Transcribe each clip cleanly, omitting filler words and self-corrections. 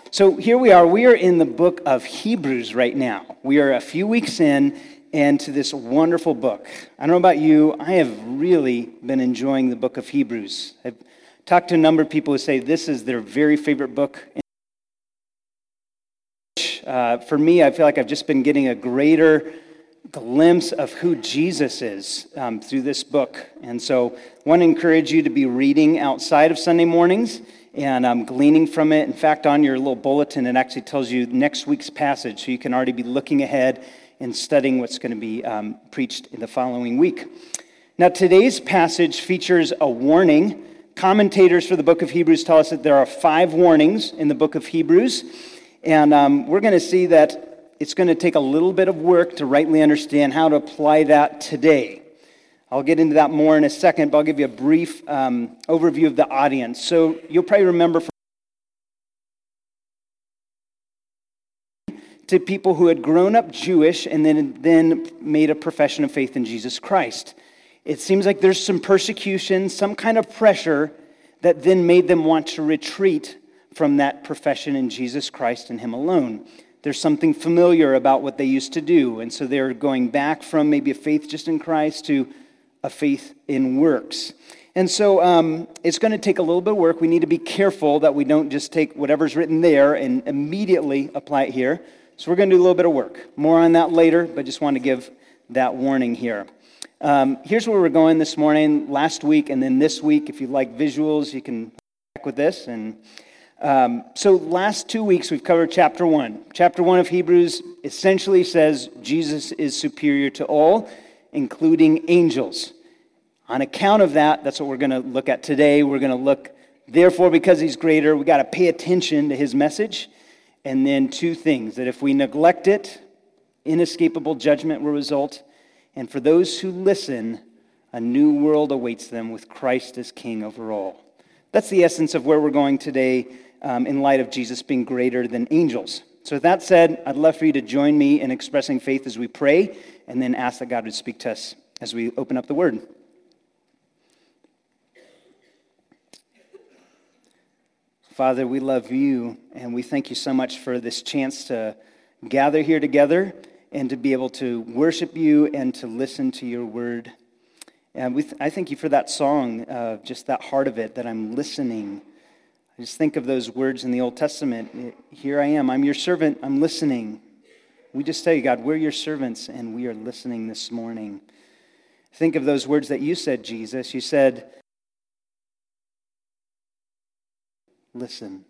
So here we are. We are in the book of Hebrews right now. We are a few weeks in and to this wonderful book. I don't know about you, I have really been enjoying the book of Hebrews. I've talked to a number of people who say this is their very favorite book. For me, I feel like I've just been getting a greater glimpse of who Jesus is through this book. And so I want to encourage you to be reading outside of Sunday mornings and gleaning from it. In fact, on your little bulletin, it actually tells you next week's passage, so you can already be looking ahead and studying what's going to be preached in the following week. Now, today's passage features a warning. Commentators for the book of Hebrews tell us that there are 5 warnings in the book of Hebrews, and we're going to see that it's going to take a little bit of work to rightly understand how to apply that today. I'll get into that more in a second, but I'll give you a brief overview of the audience. So you'll probably remember to people who had grown up Jewish and then made a profession of faith in Jesus Christ. It seems like there's some persecution, some kind of pressure that then made them want to retreat from that profession in Jesus Christ and Him alone. There's something familiar about what they used to do, and so they're going back from maybe a faith just in Christ to a faith in works. And so it's going to take a little bit of work. We need to be careful that we don't just take whatever's written there and immediately apply it here. So we're going to do a little bit of work. More on that later, but just want to give that warning here. Here's where we're going this morning, last week, and then this week. If you like visuals, you can back with this. And so last 2 weeks, we've covered chapter 1. Chapter 1 of Hebrews essentially says Jesus is superior to all, including angels. On account of that, that's what we're going to look at today. We're going to look, therefore, because He's greater, we got to pay attention to His message. And then 2 things, that if we neglect it, inescapable judgment will result. And for those who listen, a new world awaits them with Christ as King over all. That's the essence of where we're going today in light of Jesus being greater than angels. So with that said, I'd love for you to join me in expressing faith as we pray and then ask that God would speak to us as we open up the Word. Father, we love You, and we thank You so much for this chance to gather here together and to be able to worship You and to listen to Your Word. And I thank You for that song, just that heart of it, that I'm listening. I just think of those words in the Old Testament. Here I am, I'm Your servant, I'm listening. We just tell You, God, we're Your servants, and we are listening this morning. Think of those words that You said, Jesus. You said, listen.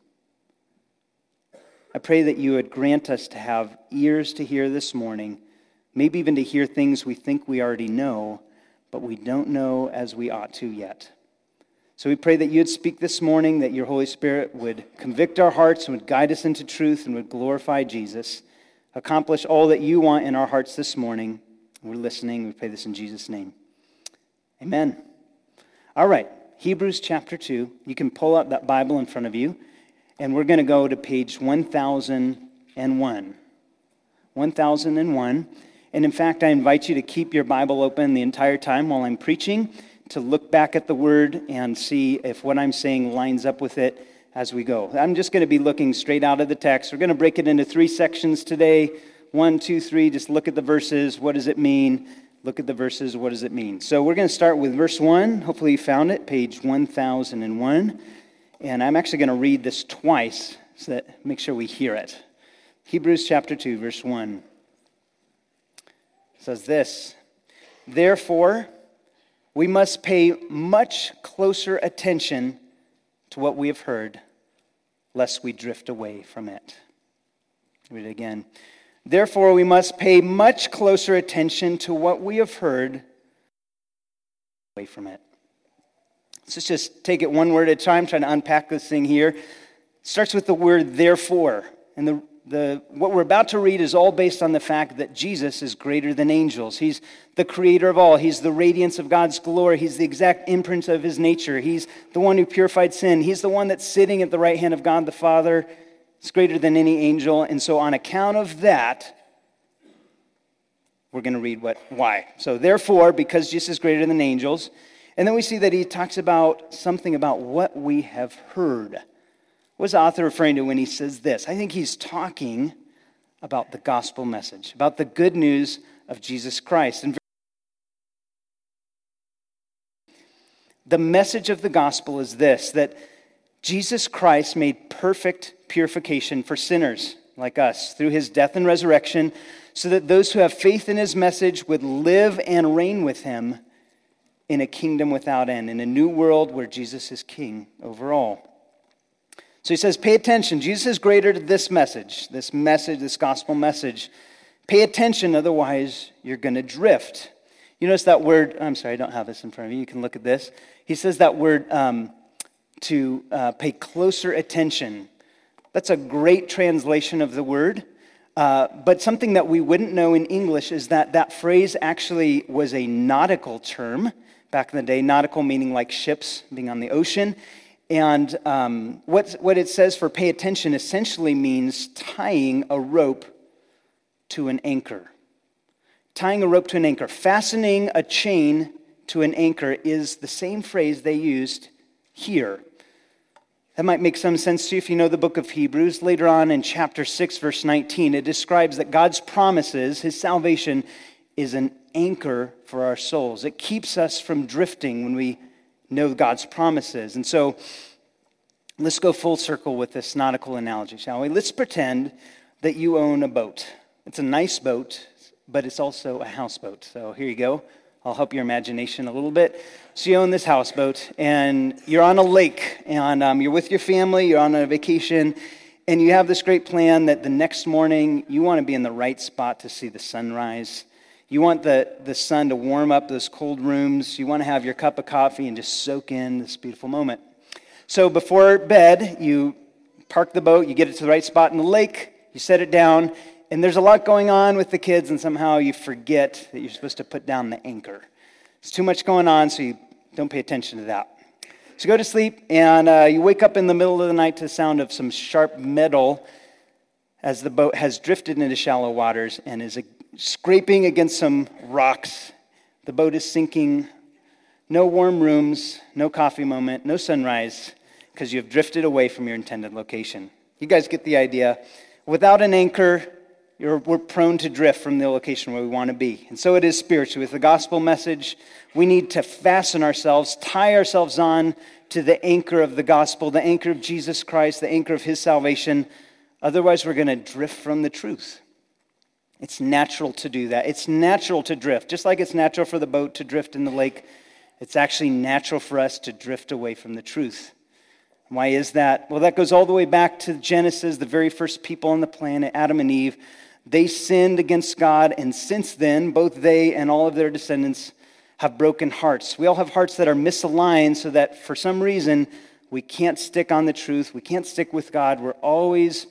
I pray that You would grant us to have ears to hear this morning, maybe even to hear things we think we already know, but we don't know as we ought to yet. So we pray that You'd speak this morning, that Your Holy Spirit would convict our hearts and would guide us into truth and would glorify Jesus. Accomplish all that You want in our hearts this morning. We're listening. We pray this in Jesus' name. Amen. All right, Hebrews chapter 2. You can pull up that Bible in front of you, and we're going to go to page 1001. 1001. And in fact, I invite you to keep your Bible open the entire time while I'm preaching, to look back at the Word and see if what I'm saying lines up with it as we go. I'm just going to be looking straight out of the text. We're going to break it into 3 sections today. 1, 2, 3, just look at the verses. What does it mean? Look at the verses. What does it mean? So we're going to start with verse 1. Hopefully you found it, page 1001. And I'm actually going to read this twice so that make sure we hear it. Hebrews chapter 2, verse 1. It says this, therefore, we must pay much closer attention to what we have heard, lest we drift away from it. Read it again. Therefore, we must pay much closer attention to what we have heard, away from it. Let's just take it one word at a time, trying to unpack this thing here. It starts with the word therefore. And what we're about to read is all based on the fact that Jesus is greater than angels. He's the creator of all. He's the radiance of God's glory. He's the exact imprint of His nature. He's the one who purified sin. He's the one that's sitting at the right hand of God the Father. He's greater than any angel. And so on account of that, we're going to read why. So therefore, because Jesus is greater than angels, and then we see that he talks about something about what we have heard. What's the author referring to when he says this? I think he's talking about the gospel message, about the good news of Jesus Christ. And the message of the gospel is this, that Jesus Christ made perfect purification for sinners like us through his death and resurrection, so that those who have faith in his message would live and reign with him in a kingdom without end, in a new world where Jesus is king over all. So he says, pay attention. Jesus is greater to this message, this gospel message. Pay attention, otherwise you're going to drift. You notice that word, I'm sorry, I don't have this in front of you. You can look at this. He says that word to pay closer attention. That's a great translation of the word. But something that we wouldn't know in English is that that phrase actually was a nautical term back in the day. Nautical meaning like ships being on the ocean. And what it says for pay attention essentially means tying a rope to an anchor. Tying a rope to an anchor. Fastening a chain to an anchor is the same phrase they used here. That might make some sense to you if you know the book of Hebrews. Later on in chapter 6, verse 19, it describes that God's promises, his salvation, is an anchor for our souls. It keeps us from drifting when we know God's promises. And so, let's go full circle with this nautical analogy, shall we? Let's pretend that you own a boat. It's a nice boat, but it's also a houseboat. So here you go. I'll help your imagination a little bit. So you own this houseboat, and you're on a lake, and you're with your family, you're on a vacation, and you have this great plan that the next morning you want to be in the right spot to see the sunrise. You want the sun to warm up those cold rooms. You want to have your cup of coffee and just soak in this beautiful moment. So before bed, you park the boat, you get it to the right spot in the lake, you set it down, and there's a lot going on with the kids, and somehow you forget that you're supposed to put down the anchor. There's too much going on, so you don't pay attention to that. So you go to sleep, and you wake up in the middle of the night to the sound of some sharp metal as the boat has drifted into shallow waters and is scraping against some rocks. The boat is sinking. No warm rooms, no coffee moment, no sunrise, because you have drifted away from your intended location. You guys get the idea. Without an anchor, we're prone to drift from the location where we want to be. And so it is spiritually. With the gospel message, we need to fasten ourselves, tie ourselves on to the anchor of the gospel, the anchor of Jesus Christ, the anchor of his salvation. Otherwise, we're going to drift from the truth. It's natural to do that. It's natural to drift. Just like it's natural for the boat to drift in the lake, it's actually natural for us to drift away from the truth. Why is that? Well, that goes all the way back to Genesis, the very first people on the planet, Adam and Eve. They sinned against God, and since then, both they and all of their descendants have broken hearts. We all have hearts that are misaligned so that for some reason we can't stick on the truth. We can't stick with God. We're always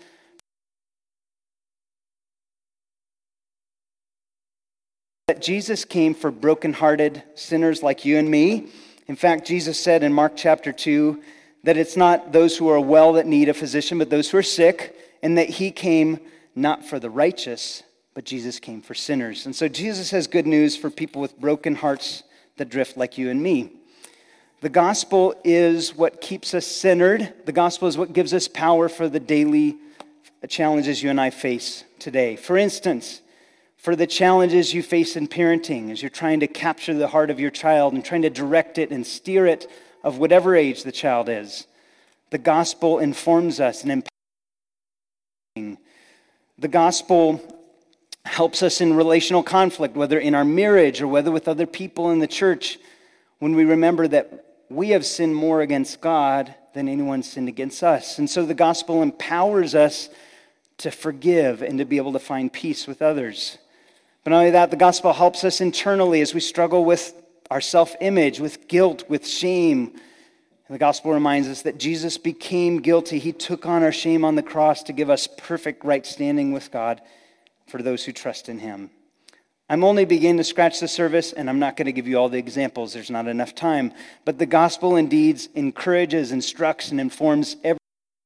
that Jesus came for brokenhearted sinners like you and me. In fact, Jesus said in Mark chapter 2 that it's not those who are well that need a physician, but those who are sick, and that he came not for the righteous, but Jesus came for sinners. And so Jesus has good news for people with broken hearts that drift like you and me. The gospel is what keeps us centered. The gospel is what gives us power for the daily challenges you and I face today. For instance, for the challenges you face in parenting as you're trying to capture the heart of your child and trying to direct it and steer it of whatever age the child is. The gospel informs us and empowers. The gospel helps us in relational conflict, whether in our marriage or whether with other people in the church, when we remember that we have sinned more against God than anyone sinned against us. And so the gospel empowers us to forgive and to be able to find peace with others. But not only that, the gospel helps us internally as we struggle with our self-image, with guilt, with shame. And the gospel reminds us that Jesus became guilty. He took on our shame on the cross to give us perfect right standing with God for those who trust in him. I'm only beginning to scratch the surface, and I'm not going to give you all the examples. There's not enough time. But the gospel indeed encourages, instructs, and informs every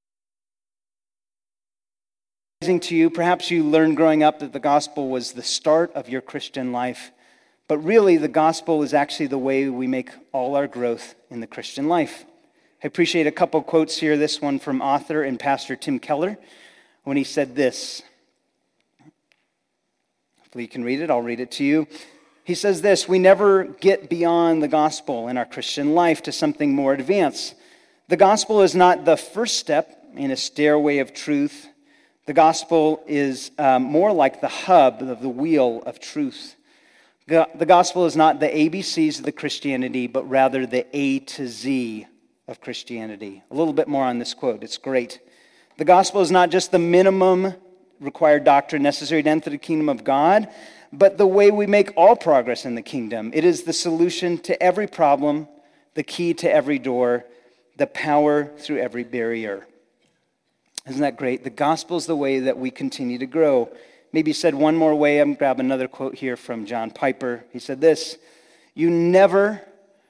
to you. Perhaps you learned growing up that the gospel was the start of your Christian life. But really, the gospel is actually the way we make all our growth in the Christian life. I appreciate a couple quotes here, this one from author and pastor Tim Keller, when he said this. Hopefully you can read it. I'll read it to you. He says this: we never get beyond the gospel in our Christian life to something more advanced. The gospel is not the first step in a stairway of truth. The gospel is more like the hub of the wheel of truth. The gospel is not the ABCs of the Christianity, but rather the A to Z of Christianity. A little bit more on this quote. It's great. The gospel is not just the minimum required doctrine necessary to enter the kingdom of God, but the way we make all progress in the kingdom. It is the solution to every problem, the key to every door, the power through every barrier. Isn't that great? The gospel is the way that we continue to grow. Maybe said one more way. I'm going to grab another quote here from John Piper. He said this: you never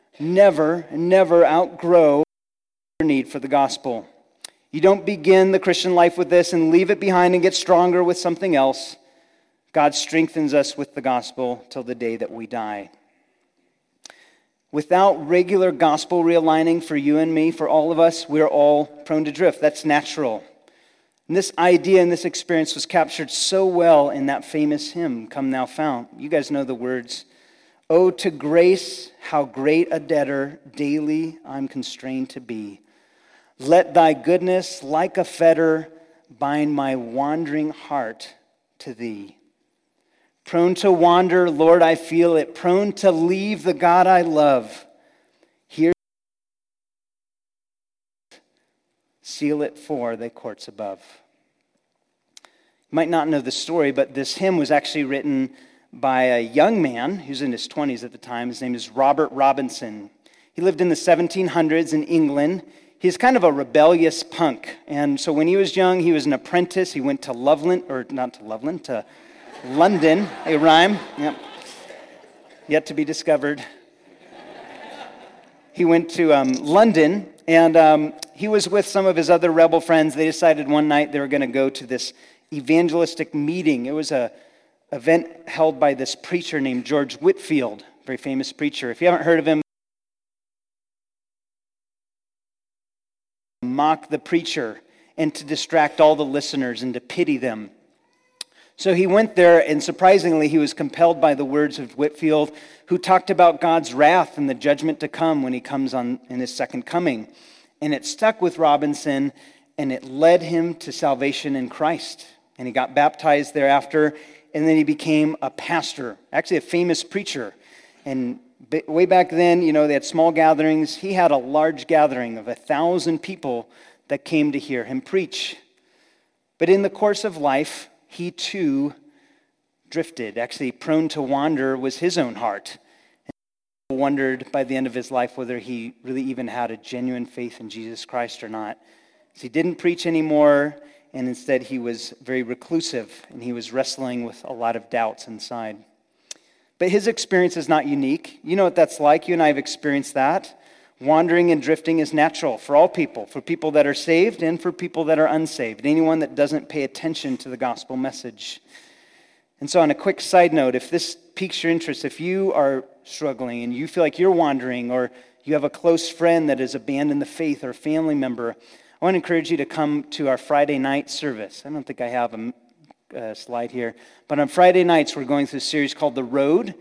outgrow your need for the gospel. You don't begin the Christian life with this and leave it behind and get stronger with something else. God strengthens us with the gospel till the day that we die. Without regular gospel realigning for you and me, for all of us, we're all prone to drift. That's natural. And this idea and this experience was captured so well in that famous hymn, Come Thou Fount. You guys know the words. Oh, to grace, how great a debtor daily I'm constrained to be. Let thy goodness, like a fetter, bind my wandering heart to thee. Prone to wander, Lord, I feel it. Prone to leave the God I love. Here, seal it for the courts above. You might not know the story, but this hymn was actually written by a young man who's in his 20s at the time. His name is Robert Robinson. He lived in the 1700s in England. He's kind of a rebellious punk. And so when he was young, he was an apprentice. He went to to London, a rhyme, yep, yet to be discovered. He went to London, and he was with some of his other rebel friends. They decided one night they were going to go to this evangelistic meeting. It was an event held by this preacher named George Whitefield, very famous preacher. If you haven't heard of him, mock the preacher and to distract all the listeners and to pity them. So he went there, and surprisingly, he was compelled by the words of Whitefield, who talked about God's wrath and the judgment to come when he comes in his second coming. And it stuck with Robinson, and it led him to salvation in Christ. And he got baptized thereafter, and then he became a pastor, actually a famous preacher. And way back then, they had small gatherings. He had a large gathering of 1,000 people that came to hear him preach. But in the course of life, he too drifted. Actually, prone to wander was his own heart. And he wondered by the end of his life whether he really even had a genuine faith in Jesus Christ or not. So he didn't preach anymore, and instead he was very reclusive, and he was wrestling with a lot of doubts inside. But his experience is not unique. You know what that's like. You and I have experienced that. Wandering and drifting is natural for all people, for people that are saved and for people that are unsaved, anyone that doesn't pay attention to the gospel message. And so on a quick side note, if this piques your interest, if you are struggling and you feel like you're wandering, or you have a close friend that has abandoned the faith or a family member, I want to encourage you to come to our Friday night service. I don't think I have a slide here, but on Friday nights we're going through a series called The Road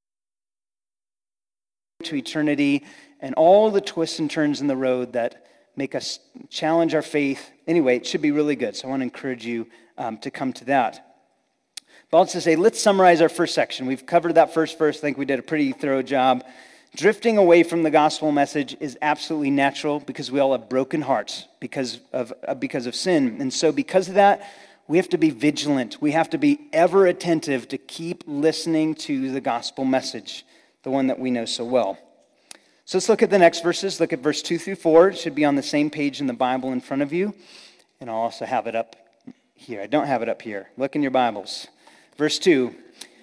to Eternity, and all the twists and turns in the road that make us challenge our faith. Anyway, it should be really good, so I want to encourage you to come to that. But I'll just say, let's summarize our first section. We've covered that first verse. I think we did a pretty thorough job. Drifting away from the gospel message is absolutely natural because we all have broken hearts because of sin. And so because of that, we have to be vigilant. We have to be ever attentive to keep listening to the gospel message, the one that we know so well. So let's look at the next verses. Look at verse 2 through 4. It should be on the same page in the Bible in front of you. And I'll also have it up here. I don't have it up here. Look in your Bibles. Verse 2.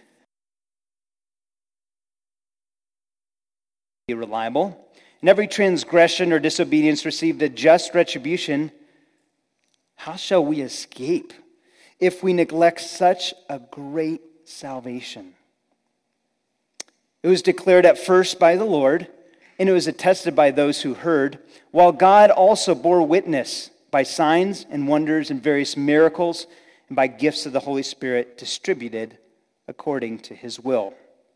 Be reliable. And every transgression or disobedience received a just retribution. How shall we escape if we neglect such a great salvation? It was declared at first by the Lord, and it was attested by those who heard, while God also bore witness by signs and wonders and various miracles and by gifts of the Holy Spirit distributed according to his will.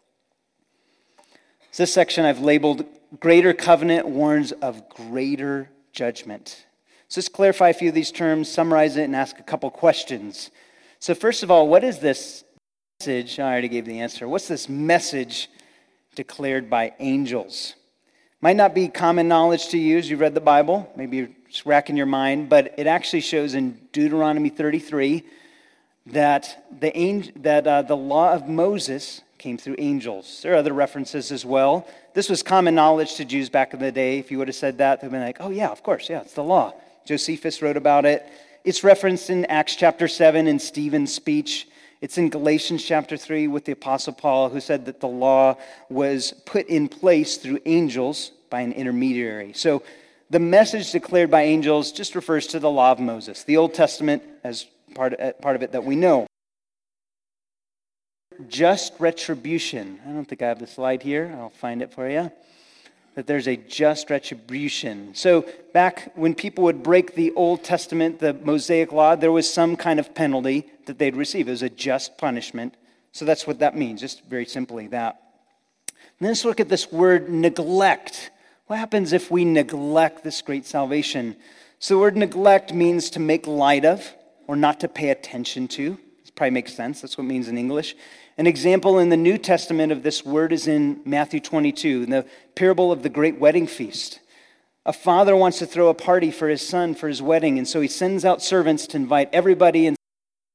So this section I've labeled Greater Covenant Warns of Greater Judgment. So let's clarify a few of these terms, summarize it, and ask a couple questions. So first of all, what is this message? I already gave the answer. What's this message declared by angels? Might not be common knowledge to you as you read the Bible. Maybe you're just racking your mind, but it actually shows in Deuteronomy 33 that the law of Moses came through angels. There are other references as well. This was common knowledge to Jews back in the day. If you would have said that, they'd been like, oh yeah, of course, yeah, it's the law. Josephus wrote about it. It's referenced in Acts chapter 7 in Stephen's speech. It's in Galatians chapter 3 with the Apostle Paul, who said that the law was put in place through angels by an intermediary. So the message declared by angels just refers to the law of Moses, the Old Testament as part of it that we know. Just retribution. I don't think I have the slide here. I'll find it for you. That there's a just retribution. So back when people would break the Old Testament, the Mosaic law, there was some kind of penalty that they'd receive. It was a just punishment. So that's what that means, just very simply that. And then let's look at this word neglect. What happens if we neglect this great salvation? So the word neglect means to make light of or not to pay attention to. This probably makes sense. That's what it means in English. An example in the New Testament of this word is in Matthew 22, in the parable of the great wedding feast. A father wants to throw a party for his son for his wedding, and so he sends out servants to invite everybody, and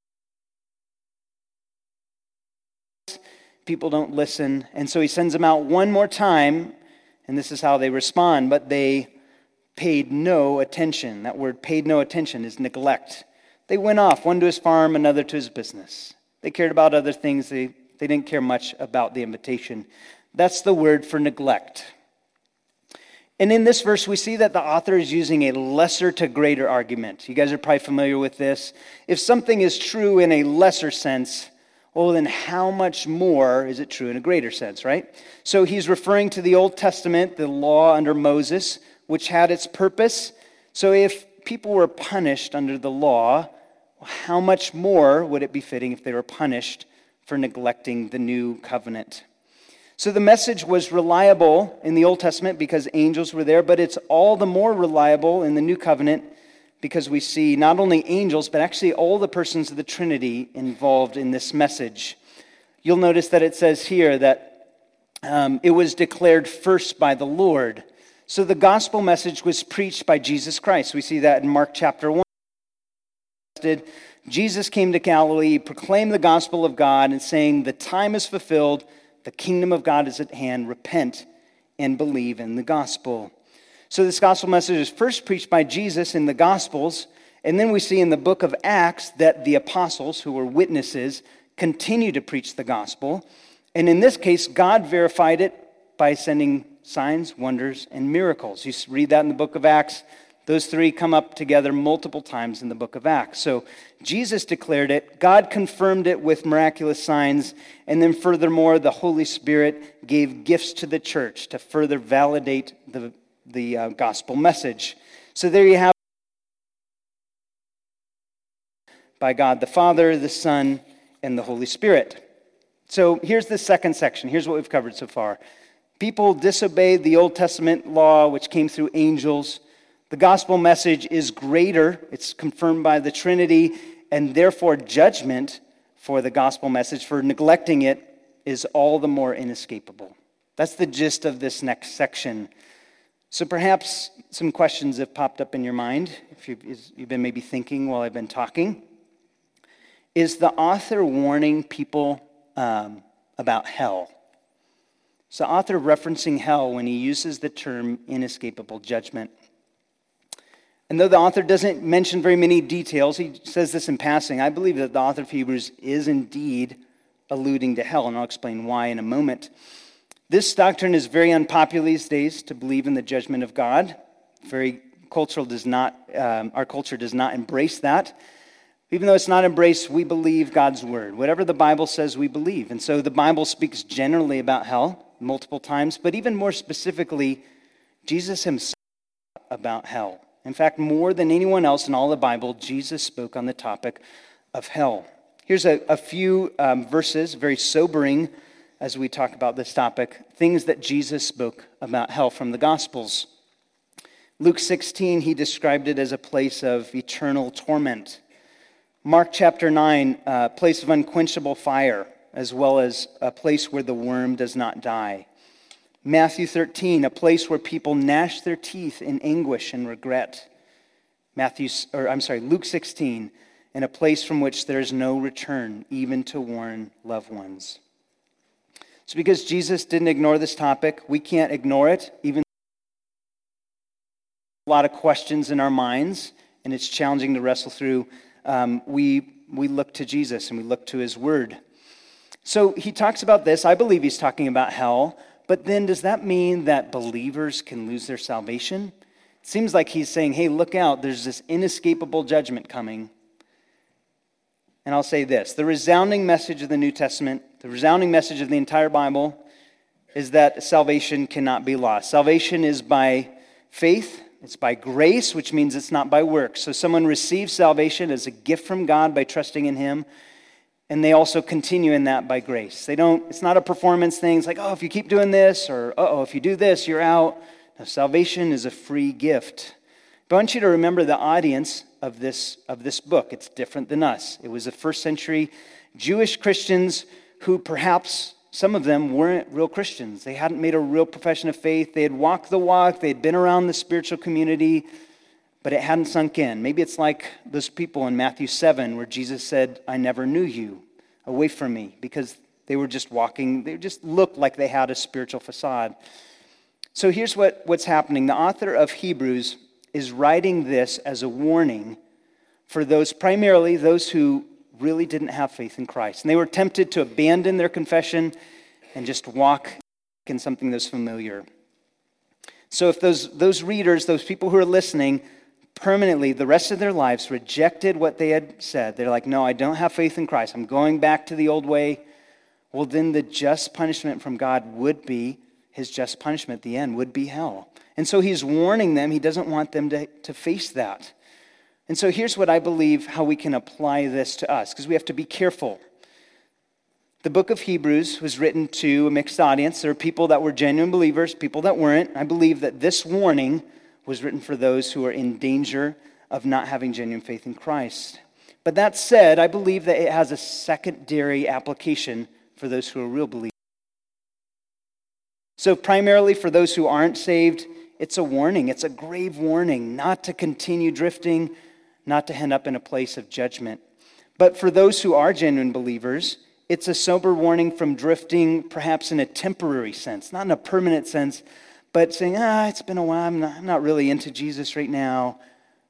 people don't listen. And so he sends them out one more time, and this is how they respond, but they paid no attention. That word paid no attention is neglect. They went off, one to his farm, another to his business. They cared about other things. They didn't care much about the invitation. That's the word for neglect. And in this verse, we see that the author is using a lesser to greater argument. You guys are probably familiar with this. If something is true in a lesser sense, well, then how much more is it true in a greater sense, right? So he's referring to the Old Testament, the law under Moses, which had its purpose. So if people were punished under the law, how much more would it be fitting if they were punished for neglecting the new covenant? So the message was reliable in the Old Testament because angels were there, but it's all the more reliable in the new covenant because we see not only angels, but actually all the persons of the Trinity involved in this message. You'll notice that it says here that it was declared first by the Lord. So the gospel message was preached by Jesus Christ. We see that in Mark chapter 1. Jesus came to Galilee, proclaimed the gospel of God, and saying, the time is fulfilled, the kingdom of God is at hand, repent and believe in the gospel. So this gospel message is first preached by Jesus in the Gospels, and then we see in the book of Acts that the apostles, who were witnesses, continue to preach the gospel. And in this case, God verified it by sending signs, wonders, and miracles. You read that in the book of Acts. Those three come up together multiple times in the book of Acts. So Jesus declared it, God confirmed it with miraculous signs, and then furthermore, the Holy Spirit gave gifts to the church to further validate the gospel message. So there you have by God the Father, the Son, and the Holy Spirit. So here's the second section. Here's what we've covered so far. People disobeyed the Old Testament law, which came through angels. The gospel message is greater. It's confirmed by the Trinity, and therefore judgment for the gospel message, for neglecting it, is all the more inescapable. That's the gist of this next section. So perhaps some questions have popped up in your mind, if you've been maybe thinking while I've been talking. Is the author warning people about hell? Is the author referencing hell when he uses the term inescapable judgment? And though the author doesn't mention very many details, he says this in passing, I believe that the author of Hebrews is indeed alluding to hell, and I'll explain why in a moment. This doctrine is very unpopular these days, to believe in the judgment of God. Our culture does not embrace that. Even though it's not embraced, we believe God's word. Whatever the Bible says, we believe. And so the Bible speaks generally about hell multiple times, but even more specifically Jesus himself about hell. In fact, more than anyone else in all the Bible, Jesus spoke on the topic of hell. Here's a few verses, very sobering as we talk about this topic, things that Jesus spoke about hell from the Gospels. Luke 16, he described it as a place of eternal torment. Mark chapter 9, a place of unquenchable fire, as well as a place where the worm does not die. Matthew 13, a place where people gnash their teeth in anguish and regret. Luke 16, and a place from which there is no return, even to warn loved ones. So because Jesus didn't ignore this topic, we can't ignore it, even a lot of questions in our minds, and it's challenging to wrestle through. We look to Jesus and we look to his word. So he talks about this. I believe he's talking about hell, but then does that mean that believers can lose their salvation? It seems like he's saying, hey, look out, there's this inescapable judgment coming. And I'll say this, the resounding message of the New Testament, the resounding message of the entire Bible is that salvation cannot be lost. Salvation is by faith. It's by grace, which means it's not by works. So someone receives salvation as a gift from God by trusting in him, and they also continue in that by grace. It's not a performance thing. It's like, oh, if you keep doing this, or if you do this, you're out. No, salvation is a free gift. But I want you to remember the audience of this book. It's different than us. It was the first century Jewish Christians who perhaps some of them weren't real Christians. They hadn't made a real profession of faith. They had walked the walk. They had been around the spiritual community, but it hadn't sunk in. Maybe it's like those people in Matthew 7 where Jesus said, I never knew you, away from me, because they were just walking. They just looked like they had a spiritual facade. So here's what's happening. The author of Hebrews is writing this as a warning for primarily those who really didn't have faith in Christ. And they were tempted to abandon their confession and just walk in something that's familiar. So if those readers, those people who are listening, permanently, the rest of their lives rejected what they had said, they're like, no, I don't have faith in Christ. I'm going back to the old way. Well, then the just punishment from God would be, his just punishment at the end would be hell. And so he's warning them. He doesn't want them to face that. And so here's what I believe how we can apply this to us, because we have to be careful. The book of Hebrews was written to a mixed audience. There are people that were genuine believers, people that weren't. I believe that this warning was written for those who are in danger of not having genuine faith in Christ. But that said, I believe that it has a secondary application for those who are real believers. So primarily for those who aren't saved, it's a warning. It's a grave warning not to continue drifting, not to end up in a place of judgment. But for those who are genuine believers, it's a sober warning from drifting perhaps in a temporary sense, not in a permanent sense, but saying, it's been a while, I'm not really into Jesus right now.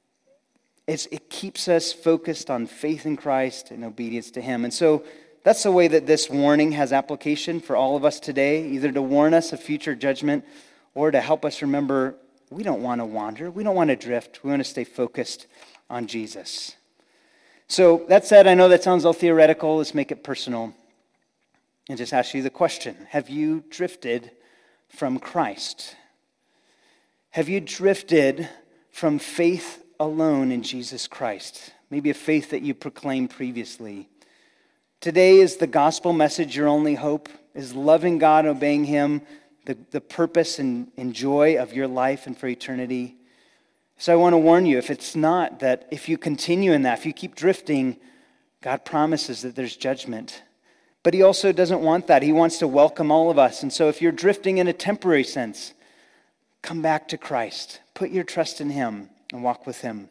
It keeps us focused on faith in Christ and obedience to him. And so that's the way that this warning has application for all of us today, either to warn us of future judgment or to help us remember we don't want to wander, we don't want to drift, we want to stay focused on Jesus. So that said, I know that sounds all theoretical. Let's make it personal and just ask you the question. Have you drifted from Christ? Have you drifted from faith alone in Jesus Christ? Maybe a faith that you proclaimed previously. Today is the gospel message your only hope? Is loving God, obeying him, the purpose and joy of your life and for eternity? So I want to warn you, if it's not, that if you continue in that, if you keep drifting, God promises that there's judgment. But he also doesn't want that. He wants to welcome all of us. And so if you're drifting in a temporary sense, come back to Christ. Put your trust in him and walk with him.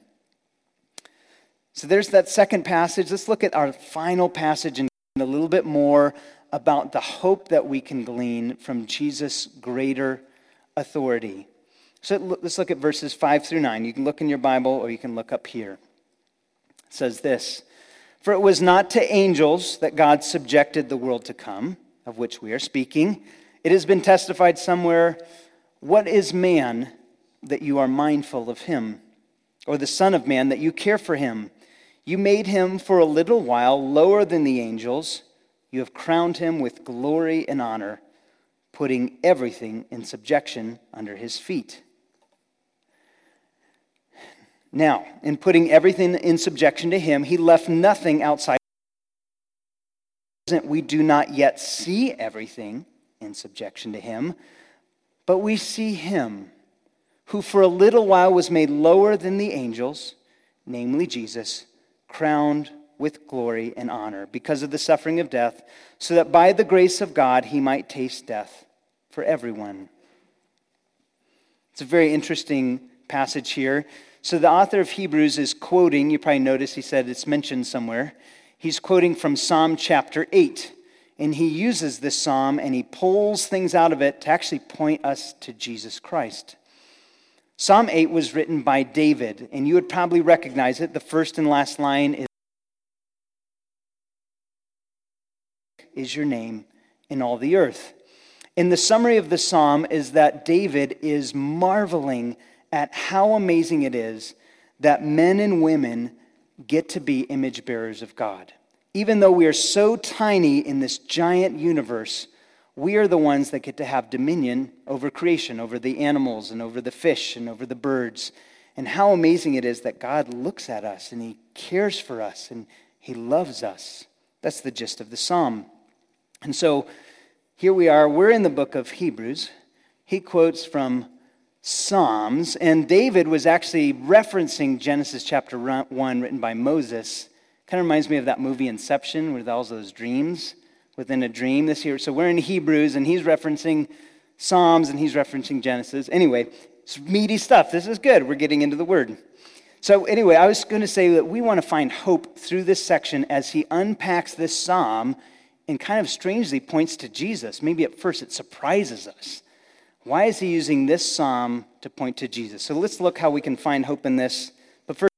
So there's that second passage. Let's look at our final passage and a little bit more about the hope that we can glean from Jesus' greater authority. So let's look at verses 5 through 9. You can look in your Bible or you can look up here. It says this, "For it was not to angels that God subjected the world to come, of which we are speaking. It has been testified somewhere, what is man that you are mindful of him? Or the Son of Man that you care for him? You made him for a little while lower than the angels. You have crowned him with glory and honor, putting everything in subjection under his feet. Now, in putting everything in subjection to him, he left nothing outside. We do not yet see everything in subjection to him, but we see him who for a little while was made lower than the angels, namely Jesus, crowned with glory and honor because of the suffering of death, so that by the grace of God he might taste death for everyone. It's a very interesting passage here. So the author of Hebrews is quoting, you probably noticed he said it's mentioned somewhere. He's quoting from Psalm chapter 8. And he uses this psalm and he pulls things out of it to actually point us to Jesus Christ. Psalm 8 was written by David, and you would probably recognize it. The first and last line is your name in all the earth. And the summary of the psalm is that David is marveling at how amazing it is that men and women get to be image bearers of God. Even though we are so tiny in this giant universe, we are the ones that get to have dominion over creation, over the animals and over the fish and over the birds. And how amazing it is that God looks at us and he cares for us and he loves us. That's the gist of the psalm. And so here we are, we're in the book of Hebrews. He quotes from Psalms, and David was actually referencing Genesis chapter 1 written by Moses. Kind of reminds me of that movie Inception, with all those dreams within a dream this year. So we're in Hebrews, and he's referencing Psalms, and he's referencing Genesis. Anyway, it's meaty stuff. This is good. We're getting into the Word. So anyway, I was going to say that we want to find hope through this section as he unpacks this psalm and kind of strangely points to Jesus. Maybe at first it surprises us. Why is he using this psalm to point to Jesus? So let's look how we can find hope in this. But first,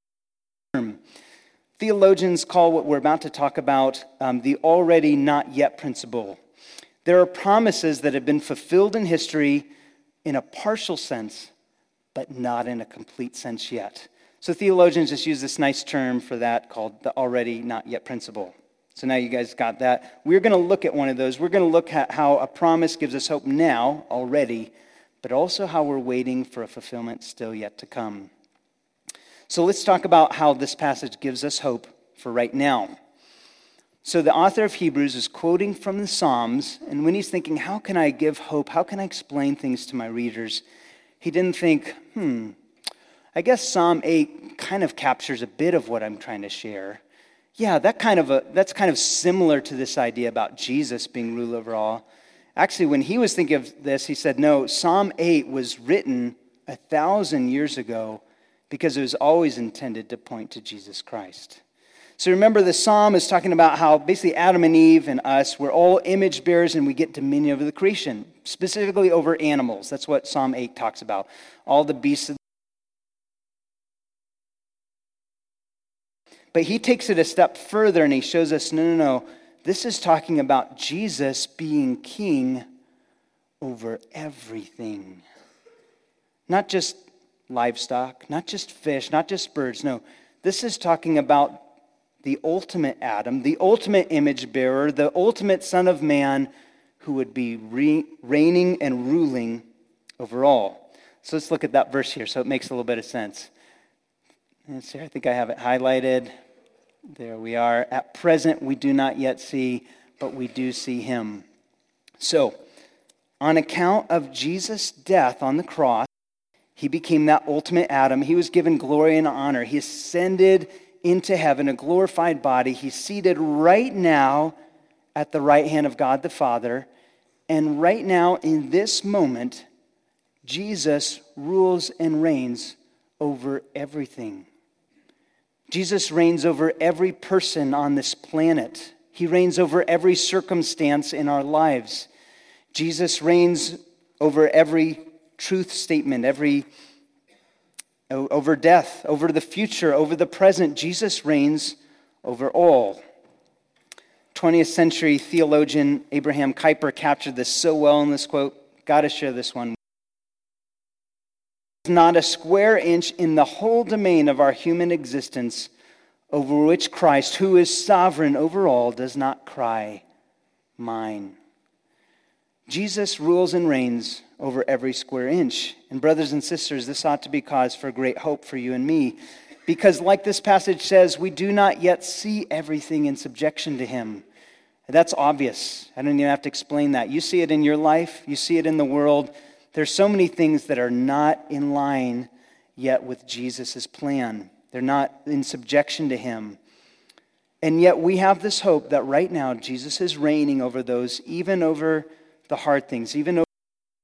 theologians call what we're about to talk about the already not yet principle. There are promises that have been fulfilled in history in a partial sense, but not in a complete sense yet. So theologians just use this nice term for that called the already not yet principle. So now you guys got that. We're going to look at one of those. We're going to look at how a promise gives us hope now already, but also how we're waiting for a fulfillment still yet to come. So let's talk about how this passage gives us hope for right now. So the author of Hebrews is quoting from the Psalms, and when he's thinking, how can I give hope? How can I explain things to my readers? He didn't think, I guess Psalm 8 kind of captures a bit of what I'm trying to share. Yeah, that's kind of similar to this idea about Jesus being ruler over all. Actually, when he was thinking of this, he said, no, Psalm 8 was written 1,000 years ago because it was always intended to point to Jesus Christ. So remember, the psalm is talking about how basically Adam and Eve and us, we're all image bearers and we get dominion over the creation, specifically over animals. That's what Psalm 8 talks about. All the beasts of. But he takes it a step further and he shows us, no. This is talking about Jesus being king over everything. Not just livestock, not just fish, not just birds. No, this is talking about the ultimate Adam, the ultimate image bearer, the ultimate Son of Man who would be reigning and ruling over all. So let's look at that verse here so it makes a little bit of sense. Let's see, I think I have it highlighted. There we are. At present, we do not yet see, but we do see him. So, on account of Jesus' death on the cross, he became that ultimate Adam. He was given glory and honor. He ascended into heaven, a glorified body. He's seated right now at the right hand of God the Father. And right now, in this moment, Jesus rules and reigns over everything. Jesus reigns over every person on this planet. He reigns over every circumstance in our lives. Jesus reigns over every truth statement, over death, over the future, over the present. Jesus reigns over all. 20th century theologian Abraham Kuyper captured this so well in this quote. Got to share this one. Not a square inch in the whole domain of our human existence over which Christ, who is sovereign over all, does not cry, mine. Jesus rules and reigns over every square inch. And brothers and sisters, this ought to be cause for great hope for you and me. Because like this passage says, we do not yet see everything in subjection to him. That's obvious. I don't even have to explain that. You see it in your life. You see it in the world. There's so many things that are not in line yet with Jesus' plan. They're not in subjection to him. And yet we have this hope that right now Jesus is reigning over those, even over the hard things, even over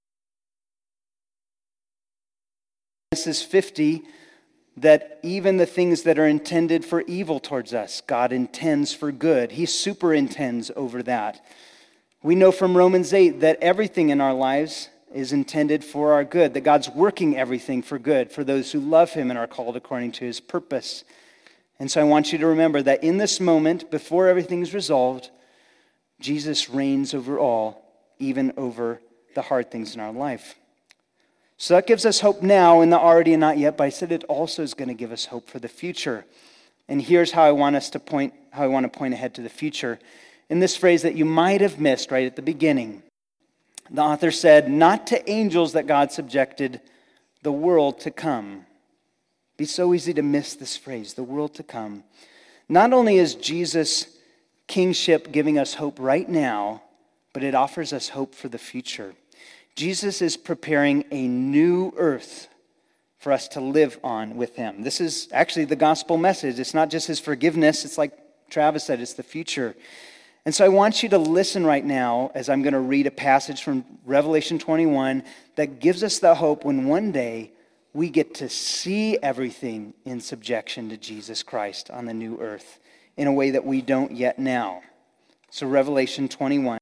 Genesis 50, that even the things that are intended for evil towards us, God intends for good. He superintends over that. We know from Romans 8 that everything in our lives is intended for our good, that God's working everything for good for those who love him and are called according to his purpose. And so I want you to remember that in this moment, before everything's resolved, Jesus reigns over all, even over the hard things in our life. So that gives us hope now in the already and not yet, but I said it also is going to give us hope for the future. And here's how I want to point ahead to the future. In this phrase that you might have missed right at the beginning, the author said, not to angels that God subjected, the world to come. It'd be so easy to miss this phrase, the world to come. Not only is Jesus' kingship giving us hope right now, but it offers us hope for the future. Jesus is preparing a new earth for us to live on with him. This is actually the gospel message. It's not just his forgiveness. It's like Travis said, it's the future. And so I want you to listen right now as I'm going to read a passage from Revelation 21 that gives us the hope when one day we get to see everything in subjection to Jesus Christ on the new earth in a way that we don't yet now. So Revelation 21.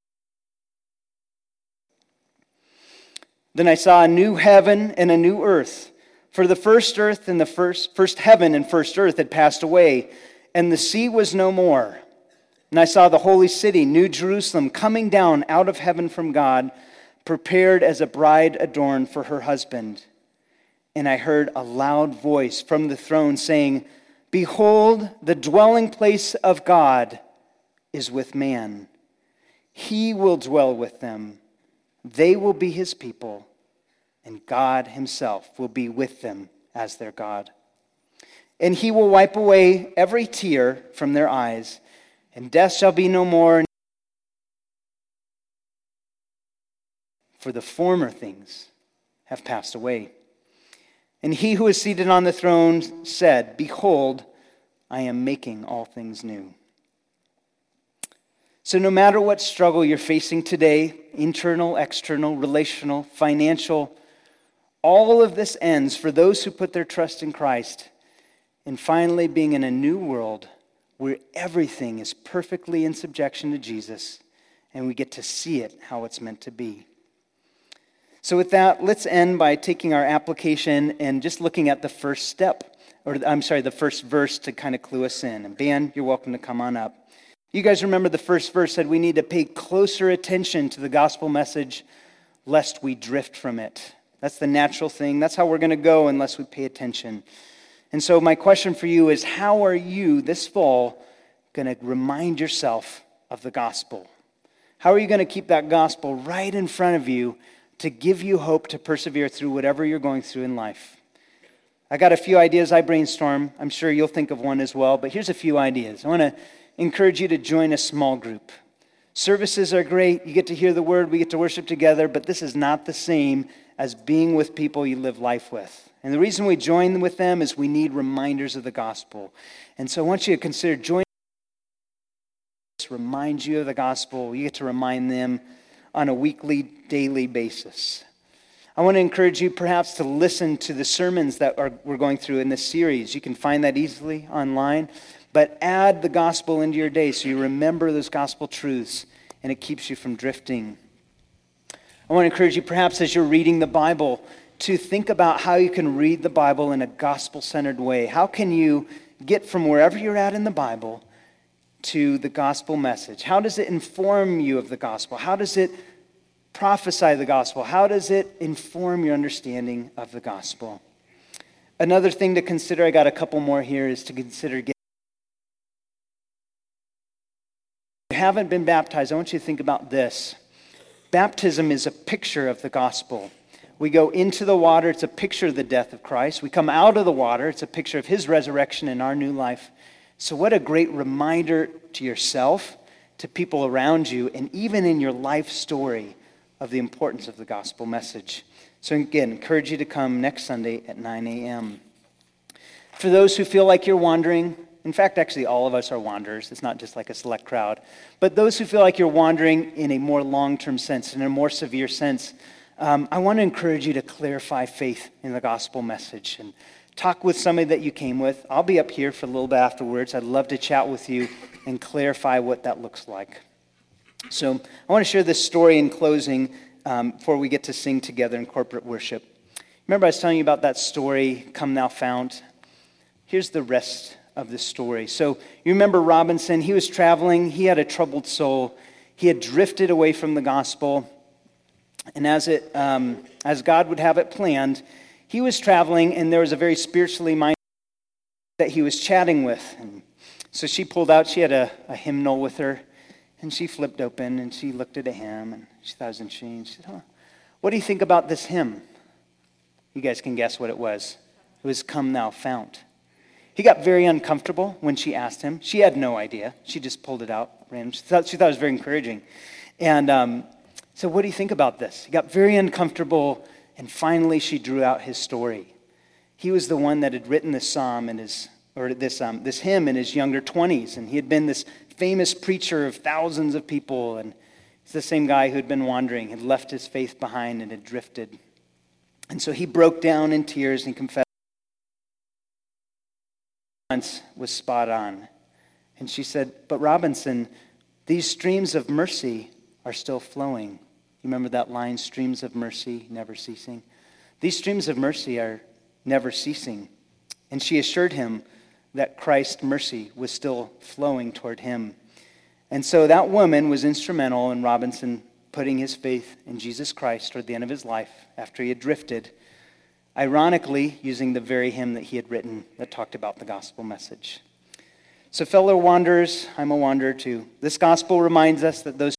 Then I saw a new heaven and a new earth. For the first earth and the first heaven and first earth had passed away, and the sea was no more. And I saw the holy city, New Jerusalem, coming down out of heaven from God, prepared as a bride adorned for her husband. And I heard a loud voice from the throne saying, behold, the dwelling place of God is with man. He will dwell with them. They will be his people, and God himself will be with them as their God. And he will wipe away every tear from their eyes, and death shall be no more. For the former things have passed away. And he who is seated on the throne said, behold, I am making all things new. So no matter what struggle you're facing today, internal, external, relational, financial, all of this ends for those who put their trust in Christ in finally being in a new world where everything is perfectly in subjection to Jesus and we get to see it how it's meant to be. So with that, let's end by taking our application and just looking at the first step, the first verse to kind of clue us in. And Ben, you're welcome to come on up. You guys remember the first verse said we need to pay closer attention to the gospel message lest we drift from it. That's the natural thing. That's how we're going to go unless we pay attention. And so my question for you is, how are you this fall going to remind yourself of the gospel? How are you going to keep that gospel right in front of you to give you hope to persevere through whatever you're going through in life? I got a few ideas I brainstorm. I'm sure you'll think of one as well, but here's a few ideas. I want to encourage you to join a small group. Services are great. You get to hear the word. We get to worship together, but this is not the same as being with people you live life with. And the reason we join with them is we need reminders of the gospel. And so I want you to consider joining. Remind you of the gospel. You get to remind them on a weekly, daily basis. I want to encourage you perhaps to listen to the sermons that we're going through in this series. You can find that easily online. But add the gospel into your day so you remember those gospel truths and it keeps you from drifting. I want to encourage you perhaps as you're reading the Bible to think about how you can read the Bible in a gospel-centered way. How can you get from wherever you're at in the Bible to the gospel message? How does it inform you of the gospel? How does it prophesy the gospel? How does it inform your understanding of the gospel? Another thing to consider, I got a couple more here, is to consider getting. If you haven't been baptized, I want you to think about this. Baptism is a picture of the gospel. We go into the water, it's a picture of the death of Christ. We come out of the water, it's a picture of his resurrection and our new life. So what a great reminder to yourself, to people around you, and even in your life story of the importance of the gospel message. So again, encourage you to come next Sunday at 9 a.m. For those who feel like you're wandering, in fact, actually all of us are wanderers. It's not just like a select crowd. But those who feel like you're wandering in a more long-term sense, in a more severe sense, I want to encourage you to clarify faith in the gospel message and talk with somebody that you came with. I'll be up here for a little bit afterwards. I'd love to chat with you and clarify what that looks like. So I want to share this story in closing before we get to sing together in corporate worship. Remember I was telling you about that story, Come Thou Fount? Here's the rest of the story. So you remember Robinson, he was traveling, he had a troubled soul, he had drifted away from the gospel, and as God would have it planned, he was traveling and there was a very spiritually minded that he was chatting with. And so she pulled out, she had a hymnal with her, and she flipped open and she looked at a hymn and she thought it was interesting. She said, what do you think about this hymn? You guys can guess what it was. It was Come Thou Fount. He got very uncomfortable when she asked him. She had no idea. She just pulled it out random. She thought it was very encouraging. And so what do you think about this? He got very uncomfortable, and finally she drew out his story. He was the one that had written this psalm this hymn in his younger 20s, and he had been this famous preacher of thousands of people, and it's the same guy who had been wandering, had left his faith behind and had drifted. And so he broke down in tears and confessed was spot on. And she said, but Robinson, these streams of mercy are still flowing. You remember that line, streams of mercy never ceasing? These streams of mercy are never ceasing. And she assured him that Christ's mercy was still flowing toward him. And so that woman was instrumental in Robinson putting his faith in Jesus Christ toward the end of his life after he had drifted, ironically using the very hymn that he had written that talked about the gospel message. So fellow wanderers, I'm a wanderer too. This gospel reminds us that those